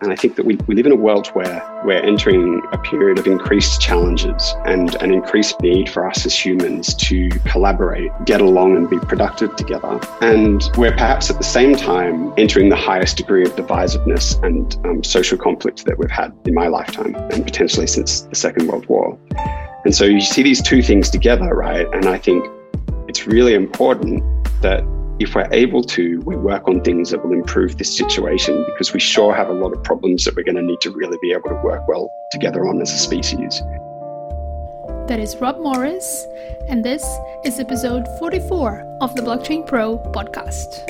And I think that we live in a world where we're entering a period of increased challenges and an increased need for us as humans to collaborate, get along and be productive together. And we're perhaps at the same time entering the highest degree of divisiveness and social conflict that we've had in my lifetime and potentially since the Second World War. And so you see these two things together, right? And I think it's really important that if we're able to, we work on things that will improve this situation, because we sure have a lot of problems that we're going to need to really be able to work well together on as a species. That is Rob Morris, and this is episode 44 of the Blockchain Pro podcast.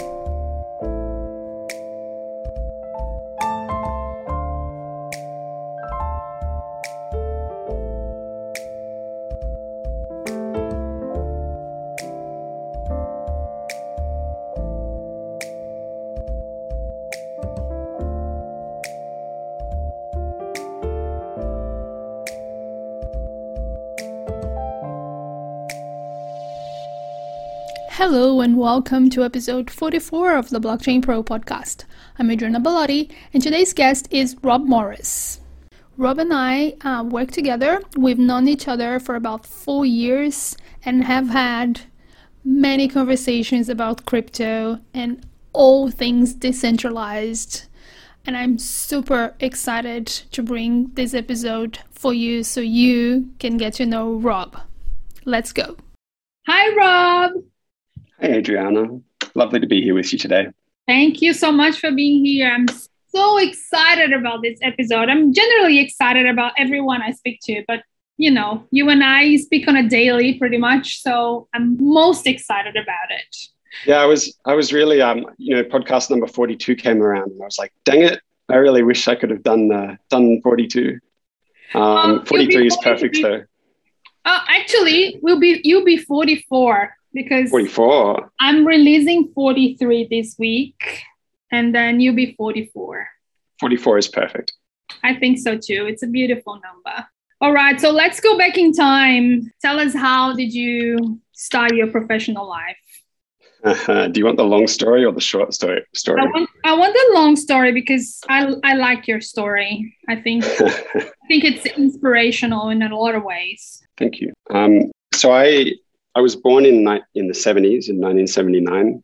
Hello and welcome to episode 44 of the Blockchain Pro podcast. I'm Adriana Bellotti and today's guest is Rob Morris. Rob and I work together. We've known each other for about 4 years and have had many conversations about crypto and all things decentralized. And I'm super excited to bring this episode for you so you can get to know Rob. Let's go. Hi, Rob. Hey, Adriana. Lovely to be here with you today. Thank you so much for being here. I'm so excited about this episode. I'm generally excited about everyone I speak to, but you know, you and I speak on a daily pretty much, so I'm most excited about it. Yeah, I was really, podcast number 42 came around and I was like, dang it, I really wish I could have done 42. 43 is perfect though. Actually, you'll be 44. Because 44. I'm releasing 43 this week, and then you'll be 44. 44 is perfect. I think so too. It's a beautiful number. All right, so let's go back in time. Tell us, how did you start your professional life? Do you want the long story or the short story? I want the long story because I like your story. I think it's inspirational in a lot of ways. Thank you. So I was born in the 70s, in 1979.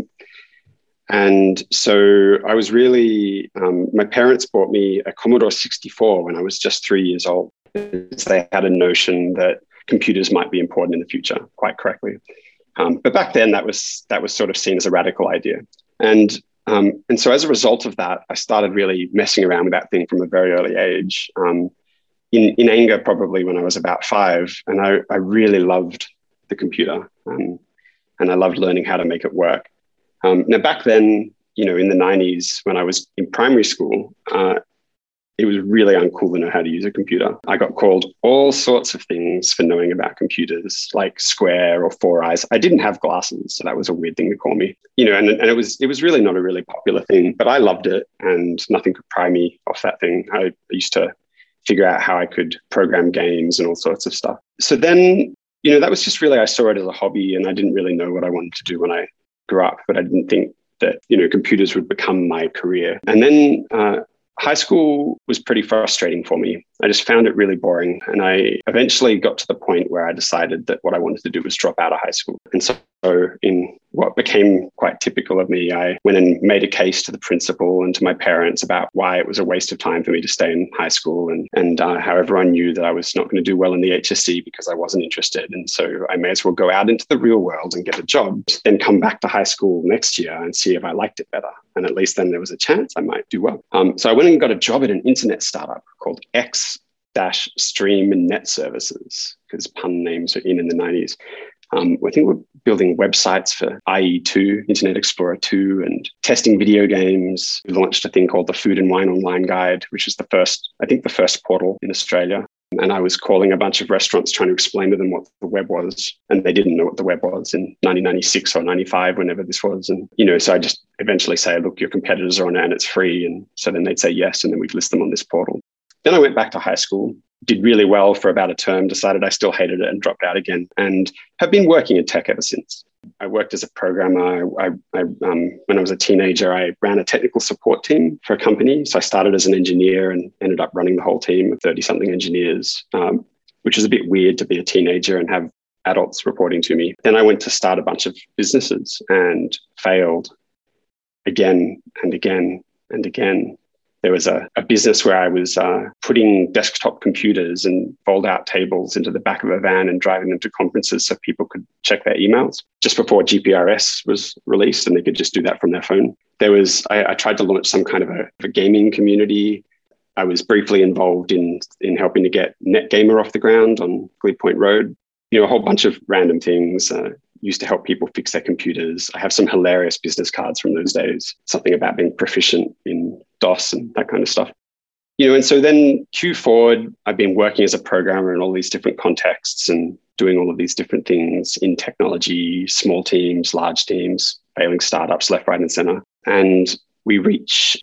And so I was really, my parents bought me a Commodore 64 when I was just 3 years old. They had a notion that computers might be important in the future, quite correctly. But back then that was sort of seen as a radical idea. And so as a result of that, I started really messing around with that thing from a very early age, in anger probably when I was about 5. And I really loved the computer, and I loved learning how to make it work. Now back then, in the 90s when I was in primary school, it was really uncool to know how to use a computer. I got called all sorts of things for knowing about computers, like Square or Four Eyes. I didn't have glasses, so that was a weird thing to call me. And it was really not a really popular thing, but I loved it, and nothing could pry me off that thing. I used to figure out how I could program games and all sorts of stuff. So then, that was just really, I saw it as a hobby, and I didn't really know what I wanted to do when I grew up, but I didn't think that, computers would become my career. And then high school was pretty frustrating for me. I just found it really boring. And I eventually got to the point where I decided that what I wanted to do was drop out of high school. And so in what became quite typical of me, I went and made a case to the principal and to my parents about why it was a waste of time for me to stay in high school, and how everyone knew that I was not going to do well in the HSC because I wasn't interested. And so I may as well go out into the real world and get a job, then come back to high school next year and see if I liked it better. And at least then there was a chance I might do well. So I went and got a job at an internet startup called X-Stream and Net Services, because pun names are in the 90s. I think we're building websites for IE2, Internet Explorer 2, and testing video games. We launched a thing called the Food and Wine Online Guide, which is the first portal in Australia. And I was calling a bunch of restaurants trying to explain to them what the web was. And they didn't know what the web was in 1996 or 95, whenever this was. And, so I just eventually say, look, your competitors are on it and it's free. And so then they'd say yes, and then we'd list them on this portal. Then I went back to high school, did really well for about a term, decided I still hated it and dropped out again, and have been working in tech ever since. I worked as a programmer. When I was a teenager, I ran a technical support team for a company. So I started as an engineer and ended up running the whole team of 30-something engineers, which was a bit weird to be a teenager and have adults reporting to me. Then I went to start a bunch of businesses and failed again and again and again. There was a business where I was putting desktop computers and fold-out tables into the back of a van and driving them to conferences so people could check their emails just before GPRS was released, and they could just do that from their phone. I tried to launch some kind of a gaming community. I was briefly involved in helping to get NetGamer off the ground on Glebe Point Road. A whole bunch of random things. Used to help people fix their computers. I have some hilarious business cards from those days, something about being proficient in DOS and that kind of stuff. And so then Q forward, I've been working as a programmer in all these different contexts and doing all of these different things in technology, small teams, large teams, failing startups left, right, and center. And we reach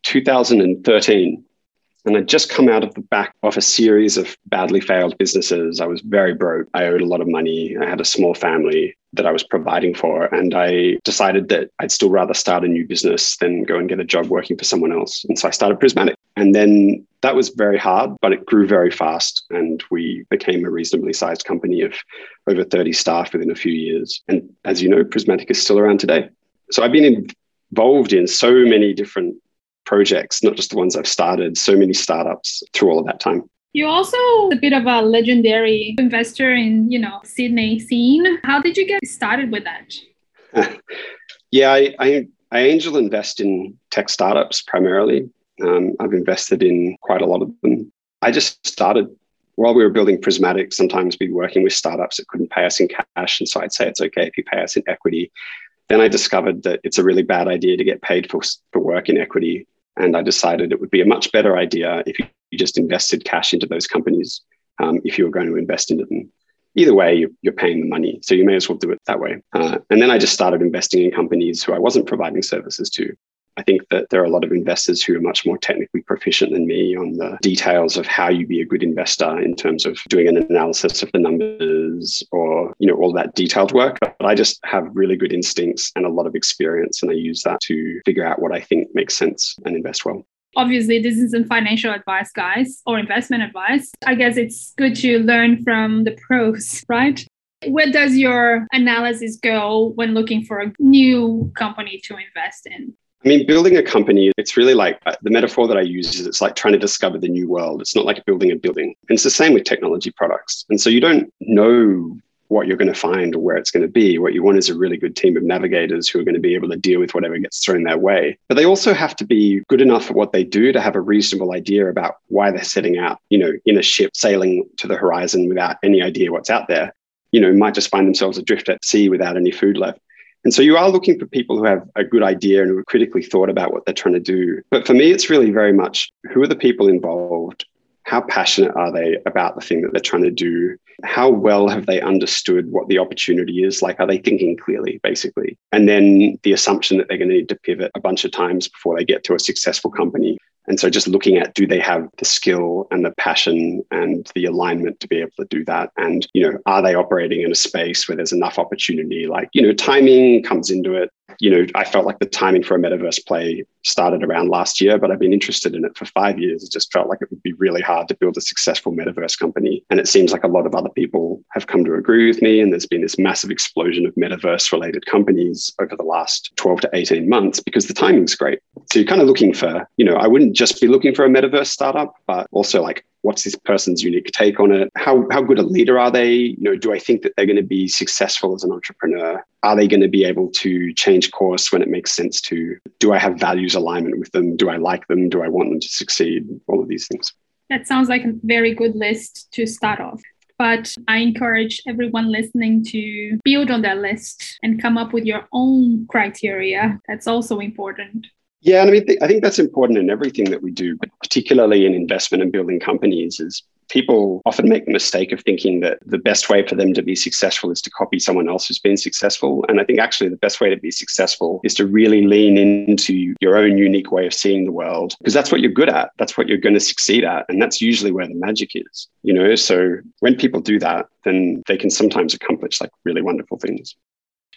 2013. And I'd just come out of the back of a series of badly failed businesses. I was very broke. I owed a lot of money. I had a small family that I was providing for. And I decided that I'd still rather start a new business than go and get a job working for someone else. And so I started Prismatic. And then that was very hard, but it grew very fast. And we became a reasonably sized company of over 30 staff within a few years. And as you know, Prismatic is still around today. So I've been involved in so many different projects, not just the ones I've started, so many startups through all of that time. You're also a bit of a legendary investor in, Sydney scene. How did you get started with that? Yeah, I angel invest in tech startups primarily. I've invested in quite a lot of them. I just started while we were building Prismatic. Sometimes we'd be working with startups that couldn't pay us in cash. And so I'd say it's okay if you pay us in equity. Then I discovered that it's a really bad idea to get paid for work in equity. And I decided it would be a much better idea if you just invested cash into those companies if you were going to invest into them. Either way, you're paying the money. So you may as well do it that way. And then I just started investing in companies who I wasn't providing services to. I think that there are a lot of investors who are much more technically proficient than me on the details of how you be a good investor in terms of doing an analysis of the numbers or, all that detailed work. But I just have really good instincts and a lot of experience, and I use that to figure out what I think makes sense and invest well. Obviously, this isn't financial advice, guys, or investment advice. I guess it's good to learn from the pros, right? Where does your analysis go when looking for a new company to invest in? I mean, building a company, it's really like the metaphor that I use is it's like trying to discover the new world. It's not like building a building. And it's the same with technology products. And so you don't know what you're going to find or where it's going to be. What you want is a really good team of navigators who are going to be able to deal with whatever gets thrown their way. But they also have to be good enough at what they do to have a reasonable idea about why they're setting out, in a ship sailing to the horizon without any idea what's out there. Might just find themselves adrift at sea without any food left. And so you are looking for people who have a good idea and who have critically thought about what they're trying to do. But for me, it's really very much who are the people involved? How passionate are they about the thing that they're trying to do? How well have they understood what the opportunity is? Like, are they thinking clearly, basically? And then the assumption that they're going to need to pivot a bunch of times before they get to a successful company. And so just looking at, do they have the skill and the passion and the alignment to be able to do that? And, are they operating in a space where there's enough opportunity? Like, timing comes into it. I felt like the timing for a metaverse play started around last year, but I've been interested in it for 5 years. It just felt like it would be really hard to build a successful metaverse company. And it seems like a lot of other people have come to agree with me. And there's been this massive explosion of metaverse related companies over the last 12 to 18 months because the timing's great. So you're kind of looking for, I wouldn't just be looking for a metaverse startup, but also like, what's this person's unique take on it? How good a leader are they? Do I think that they're going to be successful as an entrepreneur? Are they going to be able to change course when it makes sense to? Do I have values alignment with them? Do I like them? Do I want them to succeed? All of these things. That sounds like a very good list to start off. But I encourage everyone listening to build on that list and come up with your own criteria. That's also important. Yeah, and I think that's important in everything that we do, but particularly in investment and building companies, is people often make the mistake of thinking that the best way for them to be successful is to copy someone else who's been successful. And I think actually the best way to be successful is to really lean into your own unique way of seeing the world, because that's what you're good at. That's what you're going to succeed at. And that's usually where the magic is, So when people do that, then they can sometimes accomplish like really wonderful things.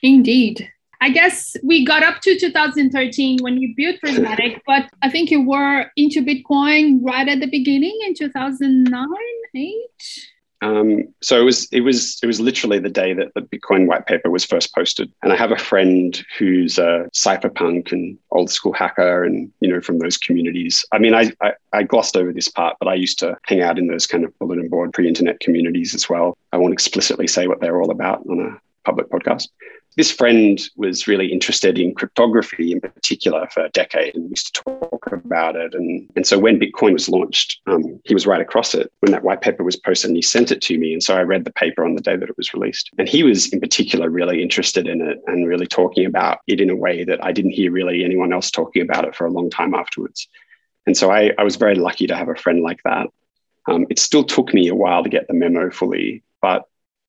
Indeed. I guess we got up to 2013 when you built Prismatic, but I think you were into Bitcoin right at the beginning in 2009, 8? So it was literally the day that the Bitcoin white paper was first posted. And I have a friend who's a cypherpunk and old school hacker and, from those communities. I mean, I glossed over this part, but I used to hang out in those kind of bulletin board pre-internet communities as well. I won't explicitly say what they're all about on a public podcast. This friend was really interested in cryptography in particular for a decade and used to talk about it. And so when Bitcoin was launched, he was right across it when that white paper was posted, and he sent it to me. And so I read the paper on the day that it was released. And he was in particular really interested in it and really talking about it in a way that I didn't hear really anyone else talking about it for a long time afterwards. And so I was very lucky to have a friend like that. It still took me a while to get the memo fully, but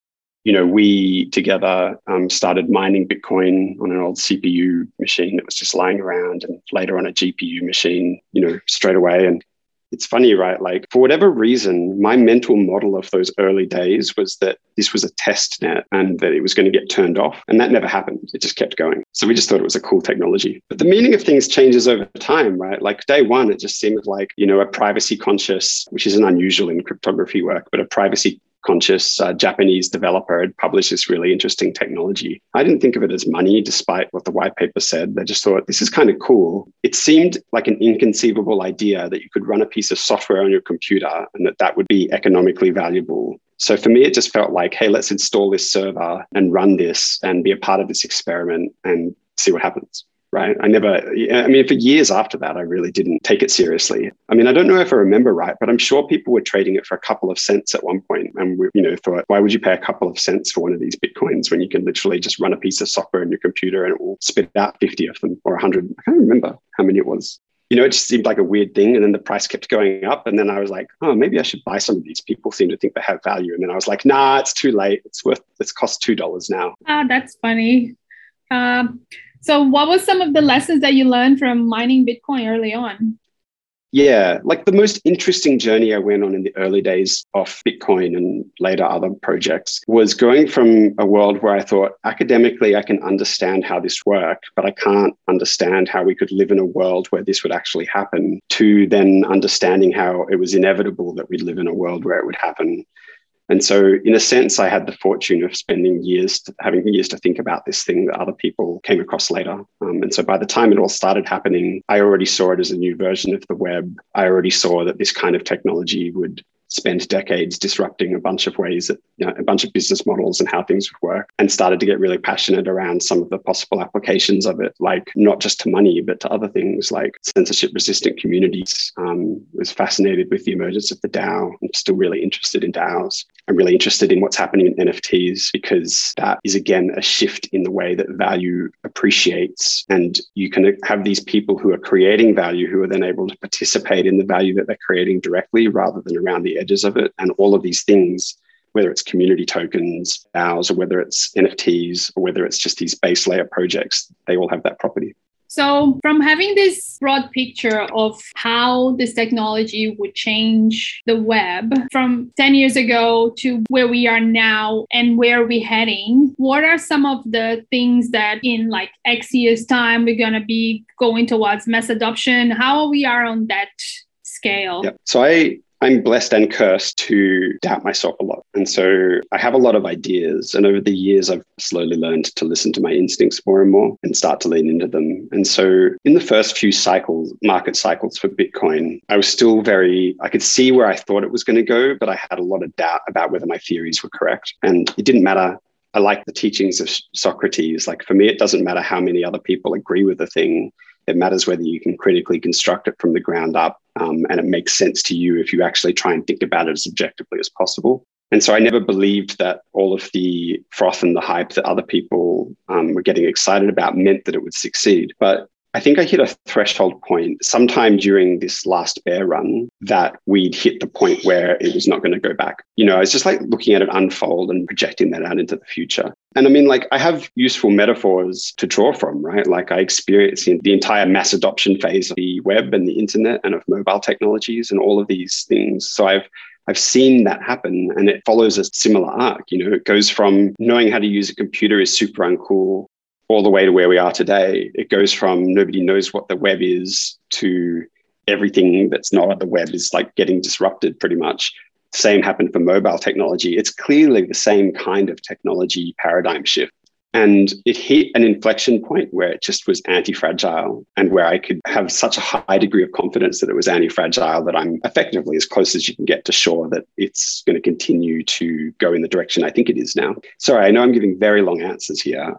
we together started mining Bitcoin on an old CPU machine that was just lying around, and later on a GPU machine, straight away. And it's funny, right? Like, for whatever reason, my mental model of those early days was that this was a test net and that it was going to get turned off. And that never happened. It just kept going. So we just thought it was a cool technology. But the meaning of things changes over time, right? Like day one, it just seemed like, a privacy conscious, which isn't unusual in cryptography work, but a privacy conscious Japanese developer had published this really interesting technology. I didn't think of it as money, despite what the white paper said. I just thought, this is kind of cool. It seemed like an inconceivable idea that you could run a piece of software on your computer and that would be economically valuable. So for me, it just felt like, hey, let's install this server and run this and be a part of this experiment and see what happens. Right. For years after that, I really didn't take it seriously. I don't know if I remember right, but I'm sure people were trading it for a couple of cents at one point. And we, thought, why would you pay a couple of cents for one of these Bitcoins when you can literally just run a piece of software in your computer and it will spit out 50 of them or 100? I can't remember how many it was. It just seemed like a weird thing. And then the price kept going up. And then I was like, oh, maybe I should buy some of these. People seem to think they have value. And then I was like, nah, it's too late. It's cost $2 now. That's funny. So what was some of the lessons that you learned from mining Bitcoin early on? Yeah, like the most interesting journey I went on in the early days of Bitcoin and later other projects was going from a world where I thought academically I can understand how this worked, but I can't understand how we could live in a world where this would actually happen, to then understanding how it was inevitable that we'd live in a world where it would happen. And so in a sense, I had the fortune of spending having years to think about this thing that other people came across later. And so by the time it all started happening, I already saw it as a new version of the web. I already saw that this kind of technology would spend decades disrupting a bunch of ways that, a bunch of business models and how things would work, and started to get really passionate around some of the possible applications of it, like not just to money, but to other things like censorship resistant communities. Was fascinated with the emergence of the DAO. I'm still really interested in DAOs. I'm really interested in what's happening in NFTs, because that is, again, a shift in the way that value appreciates. And you can have these people who are creating value who are then able to participate in the value that they're creating directly rather than around the edges of it. And all of these things, whether it's community tokens, DAOs, or whether it's NFTs, or whether it's just these base layer projects, they all have that property. So from having this broad picture of how this technology would change the web from 10 years ago to where we are now and where we're heading, what are some of the things that in like X years time, we're going to be going towards mass adoption? How we are on that scale? Yep. So I'm blessed and cursed to doubt myself a lot. And so I have a lot of ideas. And over the years, I've slowly learned to listen to my instincts more and more and start to lean into them. And so in the first few market cycles for Bitcoin, I was still I could see where I thought it was going to go, but I had a lot of doubt about whether my theories were correct. And it didn't matter. I like the teachings of Socrates. Like for me, it doesn't matter how many other people agree with the thing. It matters whether you can critically construct it from the ground up, and it makes sense to you if you actually try and think about it as objectively as possible. And so I never believed that all of the froth and the hype that other people were getting excited about meant that it would succeed. But I think I hit a threshold point sometime during this last bear run that we'd hit the point where it was not going to go back. I was just like looking at it unfold and projecting that out into the future. And I have useful metaphors to draw from, right? Like I experienced the entire mass adoption phase of the web and the internet and of mobile technologies and all of these things. So I've I've seen that happen, and it follows a similar arc. It goes from knowing how to use a computer is super uncool all the way to where we are today. It goes from nobody knows what the web is to everything that's not on the web is like getting disrupted pretty much. Same happened for mobile technology. It's clearly the same kind of technology paradigm shift. And it hit an inflection point where it just was anti-fragile, and where I could have such a high degree of confidence that it was anti-fragile that I'm effectively as close as you can get to sure that it's going to continue to go in the direction I think it is now. Sorry, I know I'm giving very long answers here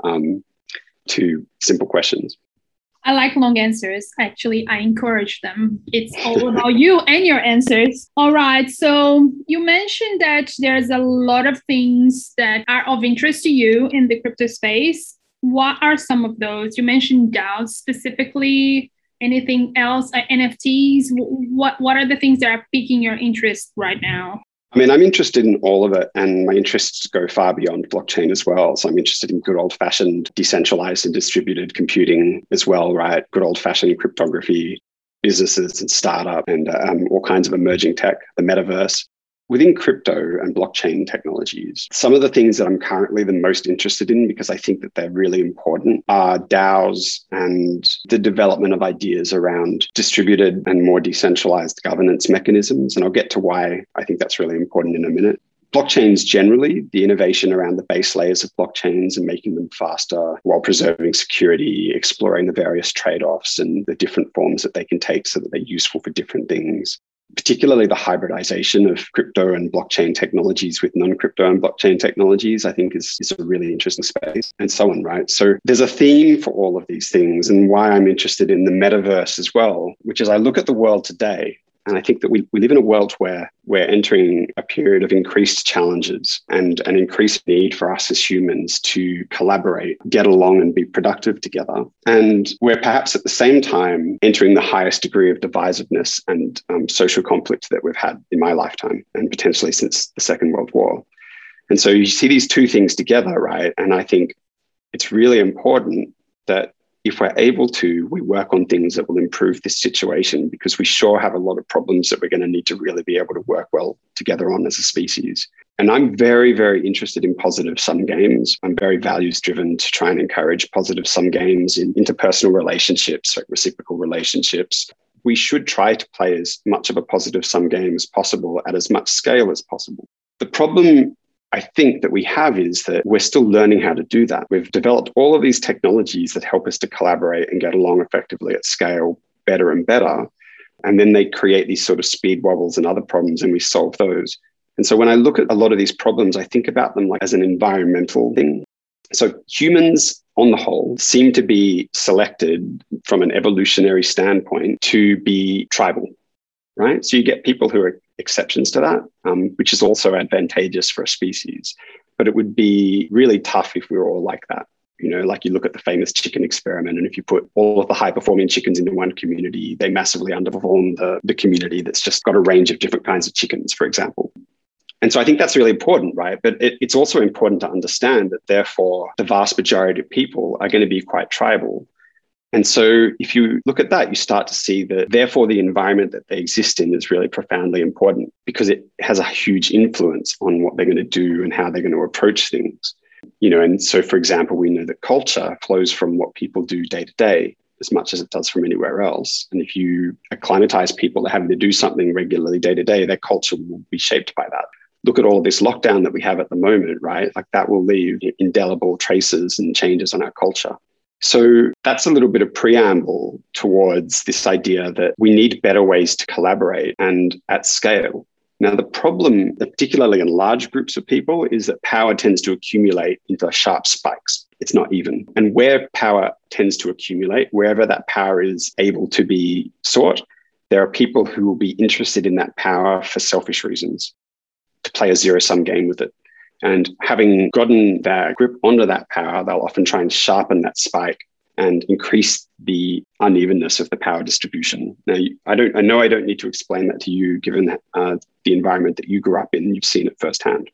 to simple questions. I like long answers. Actually, I encourage them. It's all about you and your answers. All right. So you mentioned that there's a lot of things that are of interest to you in the crypto space. What are some of those? You mentioned DAOs specifically. Anything else? NFTs? What are the things that are piquing your interest right now? I mean, I'm interested in all of it, and my interests go far beyond blockchain as well. So I'm interested in good old-fashioned decentralized and distributed computing as well, right? Good old-fashioned cryptography, businesses and startup, and all kinds of emerging tech, the metaverse. Within crypto and blockchain technologies, some of the things that I'm currently the most interested in, because I think that they're really important, are DAOs and the development of ideas around distributed and more decentralized governance mechanisms. And I'll get to why I think that's really important in a minute. Blockchains generally, the innovation around the base layers of blockchains and making them faster while preserving security, exploring the various trade-offs and the different forms that they can take so that they're useful for different things. Particularly the hybridization of crypto and blockchain technologies with non-crypto and blockchain technologies, I think is a really interesting space, and so on, right? So there's a theme for all of these things, and why I'm interested in the metaverse as well, which is I look at the world today, and I think that we live in a world where we're entering a period of increased challenges and an increased need for us as humans to collaborate, get along and be productive together. And we're perhaps at the same time entering the highest degree of divisiveness and social conflict that we've had in my lifetime, and potentially since the Second World War. And so you see these two things together, right? And I think it's really important that if we're able to, we work on things that will improve this situation, because we sure have a lot of problems that we're going to need to really be able to work well together on as a species. And I'm very, very interested in positive sum games. I'm very values driven to try and encourage positive sum games in interpersonal relationships, like reciprocal relationships. We should try to play as much of a positive sum game as possible at as much scale as possible. The problem I think that we have is that we're still learning how to do that. We've developed all of these technologies that help us to collaborate and get along effectively at scale better and better. And then they create these sort of speed wobbles and other problems, and we solve those. And so when I look at a lot of these problems, I think about them like as an environmental thing. So humans on the whole seem to be selected from an evolutionary standpoint to be tribal, right? So you get people who are exceptions to that, which is also advantageous for a species. But it would be really tough if we were all like that. Like you look at the famous chicken experiment, and if you put all of the high-performing chickens into one community, they massively underperform the community that's just got a range of different kinds of chickens, for example. And so I think that's really important, right? But it's also important to understand that, therefore, the vast majority of people are going to be quite tribal. And so if you look at that, you start to see that, therefore, the environment that they exist in is really profoundly important, because it has a huge influence on what they're going to do and how they're going to approach things. And so, for example, we know that culture flows from what people do day to day as much as it does from anywhere else. And if you acclimatize people to having to do something regularly day to day, their culture will be shaped by that. Look at all of this lockdown that we have at the moment, right? Like that will leave indelible traces and changes on our culture. So that's a little bit of preamble towards this idea that we need better ways to collaborate and at scale. Now, the problem, particularly in large groups of people, is that power tends to accumulate into sharp spikes. It's not even. And where power tends to accumulate, wherever that power is able to be sought, there are people who will be interested in that power for selfish reasons, to play a zero-sum game with it. And having gotten their grip onto that power, they'll often try and sharpen that spike and increase the unevenness of the power distribution. Now, I know I don't need to explain that to you, given the environment that you grew up in. You've seen it firsthand,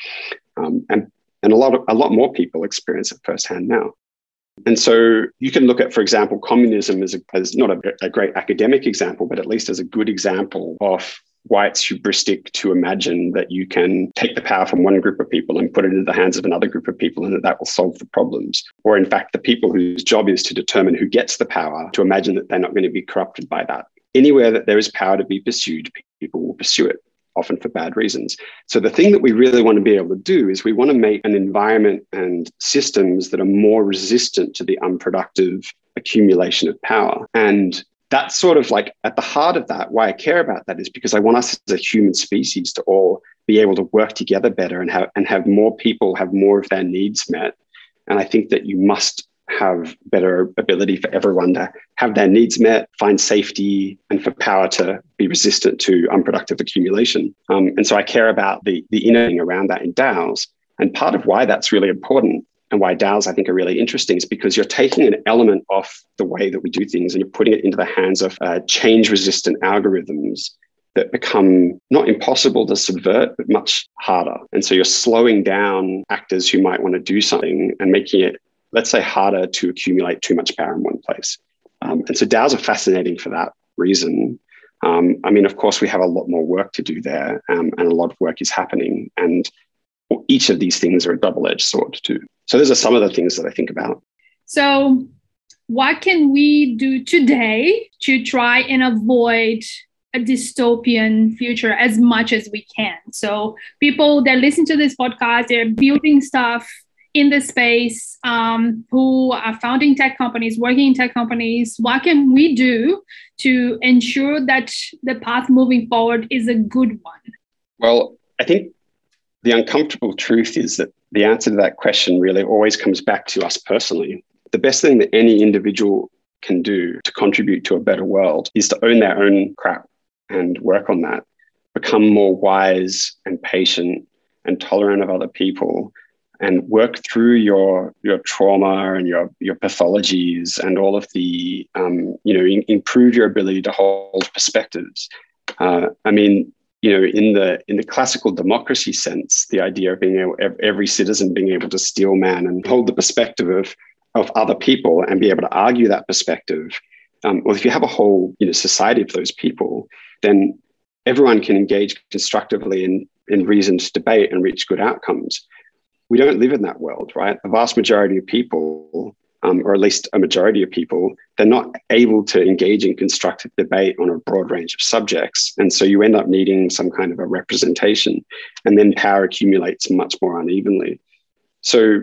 and a lot more people experience it firsthand now. And so you can look at, for example, communism as not a great academic example, but at least as a good example of why it's hubristic to imagine that you can take the power from one group of people and put it into the hands of another group of people and that will solve the problems. Or in fact, the people whose job is to determine who gets the power, to imagine that they're not going to be corrupted by that. Anywhere that there is power to be pursued, people will pursue it, often for bad reasons. So the thing that we really want to be able to do is we want to make an environment and systems that are more resistant to the unproductive accumulation of power. And that's sort of like at the heart of that. Why I care about that is because I want us as a human species to all be able to work together better and have more people have more of their needs met. And I think that you must have better ability for everyone to have their needs met, find safety, and for power to be resistant to unproductive accumulation. And so I care about the inner thing around that in DAOs. And part of why that's really important and why DAOs I think are really interesting is because you're taking an element off the way that we do things and you're putting it into the hands of change-resistant algorithms that become not impossible to subvert, but much harder. And so you're slowing down actors who might want to do something and making it, let's say, harder to accumulate too much power in one place. And so DAOs are fascinating for that reason. I mean, of course, we have a lot more work to do there, and a lot of work is happening. And each of these things are a double-edged sword too. So those are some of the things that I think about. So what can we do today to try and avoid a dystopian future as much as we can? So people that listen to this podcast, they're building stuff in the space, who are founding tech companies, working in tech companies. What can we do to ensure that the path moving forward is a good one? Well, I think the uncomfortable truth is that the answer to that question really always comes back to us personally. The best thing that any individual can do to contribute to a better world is to own their own crap and work on that, become more wise and patient and tolerant of other people, and work through your trauma and your pathologies and all of the, improve your ability to hold perspectives. I mean, in the classical democracy sense, the idea of being able, every citizen being able to steel man and hold the perspective of other people and be able to argue that perspective. Well, if you have a whole society of those people, then everyone can engage constructively in reasoned debate and reach good outcomes. We don't live in that world, right? The vast majority of people, or at least a majority of people, they're not able to engage in constructive debate on a broad range of subjects. And so you end up needing some kind of a representation, and then power accumulates much more unevenly. So,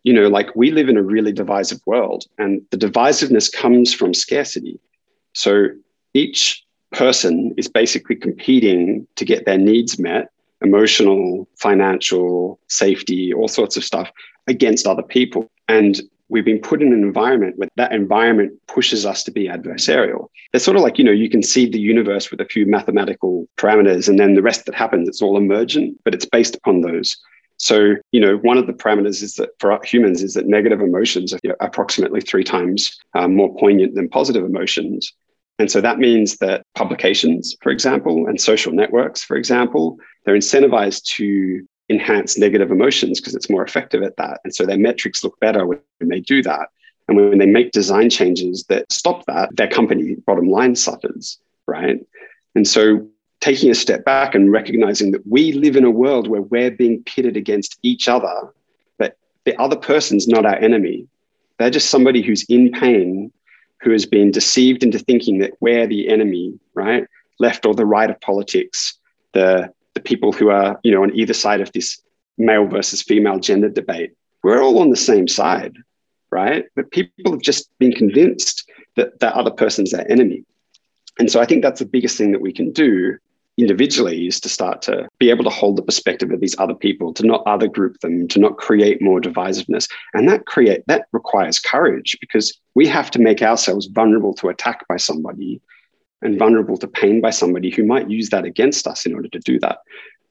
we live in a really divisive world, and the divisiveness comes from scarcity. So each person is basically competing to get their needs met, emotional, financial, safety, all sorts of stuff, against other people. And we've been put in an environment where that environment pushes us to be adversarial. It's sort of like, you can see the universe with a few mathematical parameters, and then the rest that happens, it's all emergent, but it's based upon those. So, one of the parameters is that for humans is that negative emotions are approximately 3 times more poignant than positive emotions. And so that means that publications, for example, and social networks, for example, they're incentivized to enhance negative emotions because it's more effective at that. And so their metrics look better when they do that. And when they make design changes that stop that, their company bottom line suffers, right? And so taking a step back and recognizing that we live in a world where we're being pitted against each other, but the other person's not our enemy. They're just somebody who's in pain, who has been deceived into thinking that we're the enemy, right? Left or the right of politics, the people who are, on either side of this male versus female gender debate. We're all on the same side, right? But people have just been convinced that that other person's their enemy. And so I think that's the biggest thing that we can do individually, is to start to be able to hold the perspective of these other people, to not other group them, to not create more divisiveness. And that requires courage, because we have to make ourselves vulnerable to attack by somebody and vulnerable to pain by somebody who might use that against us in order to do that.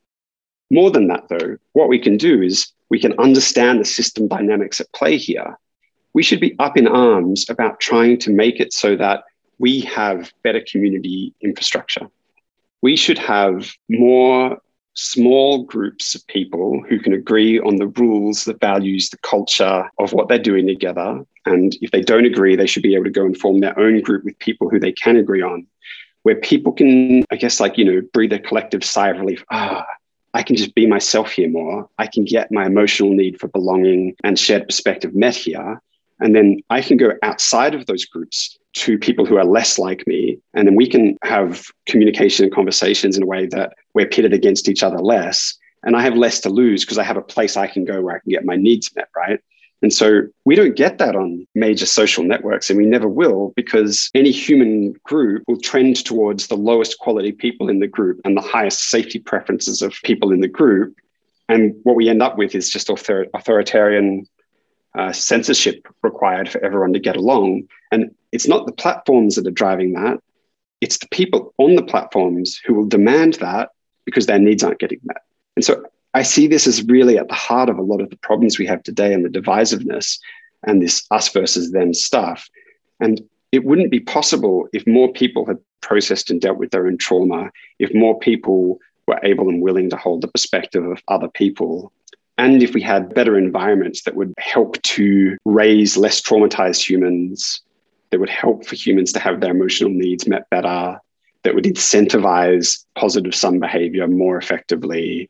More than that, though, what we can do is we can understand the system dynamics at play here. We should be up in arms about trying to make it so that we have better community infrastructure. We should have more small groups of people who can agree on the rules, the values, the culture of what they're doing together. And if they don't agree, they should be able to go and form their own group with people who they can agree on. where people can, I guess, like, breathe a collective sigh of relief. I can just be myself here more. I can get my emotional need for belonging and shared perspective met here. And then I can go outside of those groups to people who are less like me. And then we can have communication and conversations in a way that we're pitted against each other less. And I have less to lose because I have a place I can go where I can get my needs met, right? And so we don't get that on major social networks, and we never will, because any human group will trend towards the lowest quality people in the group and the highest safety preferences of people in the group. And what we end up with is just authoritarian censorship required for everyone to get along. And it's not the platforms that are driving that. It's the people on the platforms who will demand that because their needs aren't getting met. And so I see this as really at the heart of a lot of the problems we have today and the divisiveness and this us versus them stuff. And it wouldn't be possible if more people had processed and dealt with their own trauma, if more people were able and willing to hold the perspective of other people, and if we had better environments that would help to raise less traumatized humans, that would help for humans to have their emotional needs met better, that would incentivize positive sum behavior more effectively.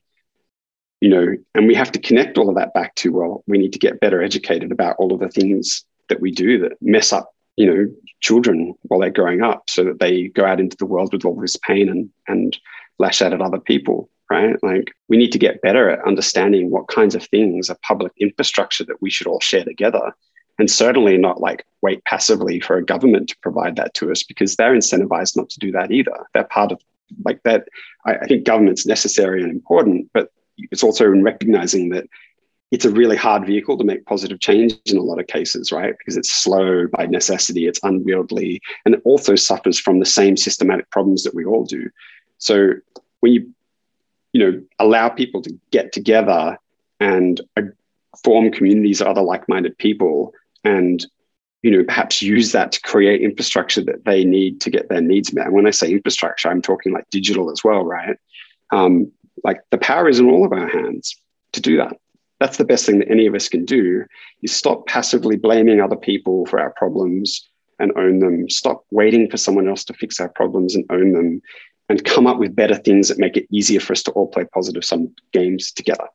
And we have to connect all of that back to, well, we need to get better educated about all of the things that we do that mess up, children while they're growing up, so that they go out into the world with all this pain and lash out at other people, right? Like, we need to get better at understanding what kinds of things are public infrastructure that we should all share together. And certainly not like wait passively for a government to provide that to us, because they're incentivized not to do that either. They're part of like that. I think government's necessary and important, but it's also in recognizing that it's a really hard vehicle to make positive change in a lot of cases, right? Because it's slow by necessity, it's unwieldy, and it also suffers from the same systematic problems that we all do. So when you allow people to get together and form communities of other like-minded people, and perhaps use that to create infrastructure that they need to get their needs met. And when I say infrastructure, I'm talking like digital as well, right? Like, the power is in all of our hands to do that. That's the best thing that any of us can do, is stop passively blaming other people for our problems and own them. Stop waiting for someone else to fix our problems and own them, and come up with better things that make it easier for us to all play positive sum games together.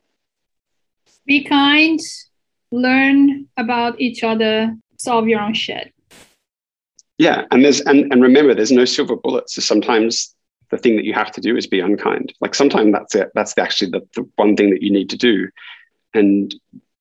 Be kind, learn about each other, solve your own shit. Yeah, and remember, there's no silver bullet. So sometimes the thing that you have to do is be unkind. Like, sometimes that's it. That's actually the one thing that you need to do. And,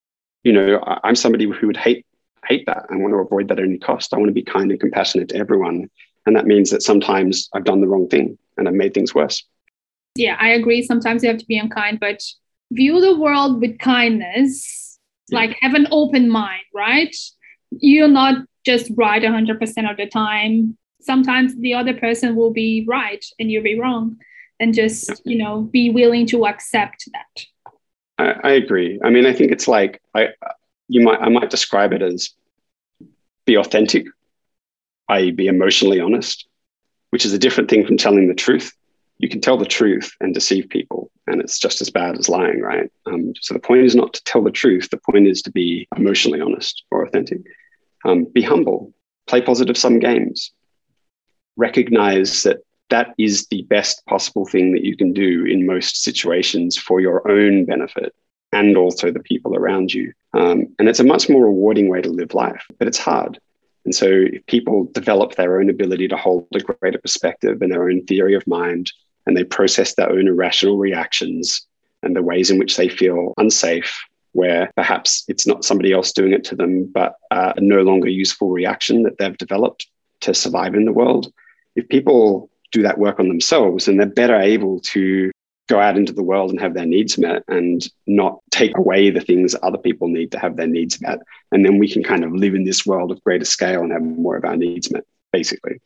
I'm somebody who would hate that. I want to avoid that at any cost. I want to be kind and compassionate to everyone. And that means that sometimes I've done the wrong thing and I've made things worse. Yeah, I agree. Sometimes you have to be unkind, but view the world with kindness, like have an open mind, right? You're not just right 100% of the time. Sometimes the other person will be right and you'll be wrong, and just, be willing to accept that. I agree. I mean, I think it's like, I might describe it as be authentic, i.e. be emotionally honest, which is a different thing from telling the truth. You can tell the truth and deceive people, and it's just as bad as lying, right? So the point is not to tell the truth. The point is to be emotionally honest or authentic. Be humble, play positive sum games, recognize that is the best possible thing that you can do in most situations for your own benefit and also the people around you. And it's a much more rewarding way to live life, but it's hard. And so if people develop their own ability to hold a greater perspective and their own theory of mind, and they process their own irrational reactions and the ways in which they feel unsafe, where perhaps it's not somebody else doing it to them, but a no longer useful reaction that they've developed to survive in the world. If people do that work on themselves, then they're better able to go out into the world and have their needs met, and not take away the things that other people need to have their needs met. And then we can kind of live in this world of greater scale and have more of our needs met, basically.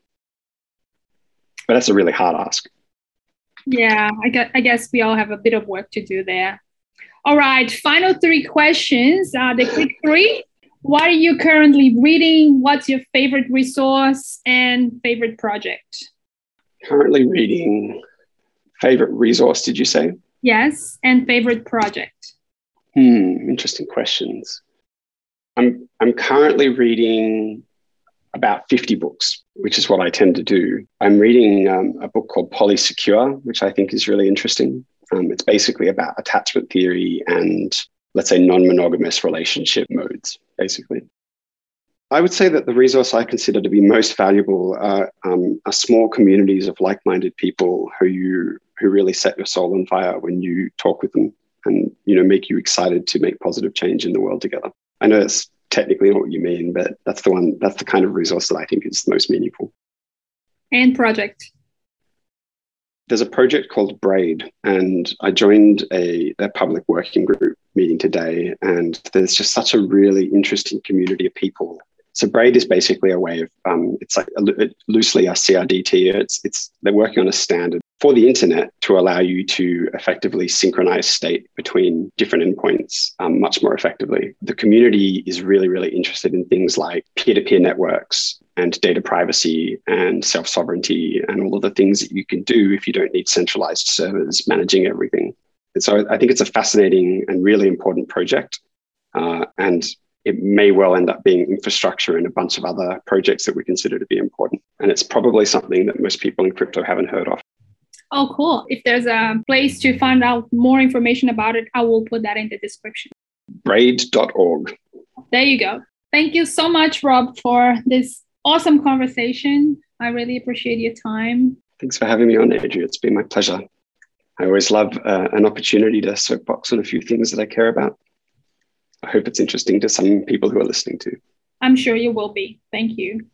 But that's a really hard ask. Yeah, I guess we all have a bit of work to do there. All right, final 3 questions. The quick 3. What are you currently reading? What's your favorite resource and favorite project? Currently reading. Favorite resource, did you say? Yes, and favorite project. Interesting questions. I'm currently reading about 50 books, which is what I tend to do. I'm reading a book called Polysecure, which I think is really interesting. It's basically about attachment theory and, let's say, non-monogamous relationship modes, basically. I would say that the resource I consider to be most valuable are small communities of like-minded people who really set your soul on fire when you talk with them and, make you excited to make positive change in the world together. I know that's technically not what you mean, but that's the kind of resource that I think is the most meaningful. And project. There's a project called Braid, and I joined a public working group meeting today, and there's just such a really interesting community of people. So Braid is basically a way of, it's like loosely a CRDT. They're working on a standard for the internet to allow you to effectively synchronize state between different endpoints much more effectively. The community is really, really interested in things like peer-to-peer networks and data privacy and self-sovereignty and all of the things that you can do if you don't need centralized servers managing everything. And so I think it's a fascinating and really important project. And it may well end up being infrastructure in a bunch of other projects that we consider to be important. And it's probably something that most people in crypto haven't heard of. Oh, cool. If there's a place to find out more information about it, I will put that in the description. Braid.org. There you go. Thank you so much, Rob, for this awesome conversation. I really appreciate your time. Thanks for having me on, Adria. It's been my pleasure. I always love an opportunity to soapbox on a few things that I care about. I hope it's interesting to some people who are listening too. I'm sure you will be. Thank you.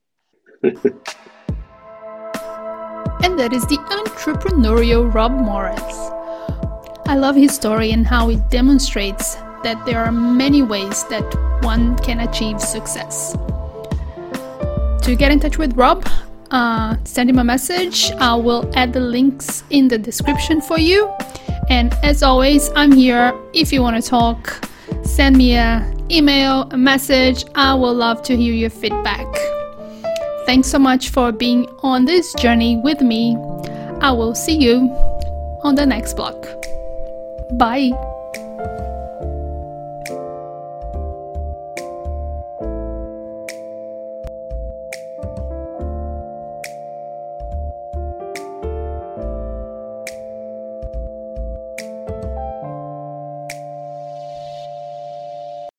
And that is the entrepreneurial Rob Morris. I love his story and how it demonstrates that there are many ways that one can achieve success. To get in touch with Rob, send him a message. I will add the links in the description for you. And as always, I'm here if you want to talk. Send me an email, a message. I will love to hear your feedback. Thanks so much for being on this journey with me. I will see you on the next blog. Bye.